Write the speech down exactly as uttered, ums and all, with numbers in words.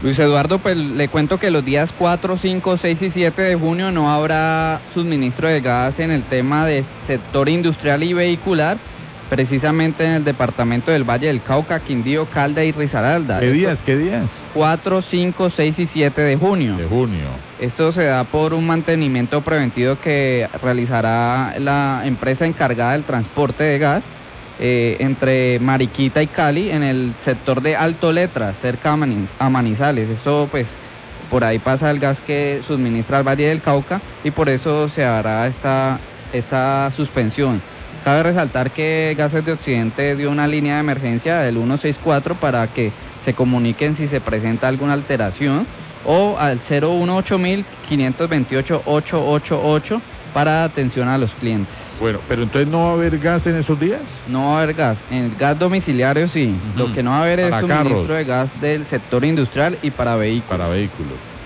Luis Eduardo, pues le cuento que los días cuatro, cinco, seis y siete de junio no habrá suministro de gas en el tema de sector industrial y vehicular, precisamente en el departamento del Valle del Cauca, Quindío, Calda y Risaralda. ¿Qué días? ¿Qué días? cuatro, cinco, seis y siete de junio. De junio. Esto se da por un mantenimiento preventivo que realizará la empresa encargada del transporte de gas eh, entre Mariquita y Cali en el sector de Alto Letra, cerca a Manizales. Esto pues por ahí pasa el gas que suministra al Valle del Cauca y por eso se hará esta, esta suspensión. Cabe resaltar que Gases de Occidente dio una línea de emergencia del ciento sesenta y cuatro para que se comuniquen si se presenta alguna alteración o al cero uno ocho mil quinientos veintiocho ocho ocho ocho para atención a los clientes. Bueno, pero entonces no va a haber gas en esos días. No va a haber gas, en gas domiciliario sí, uh-huh. Lo que no va a haber para es suministro carros. de gas del sector industrial y para vehículos. Para vehículos.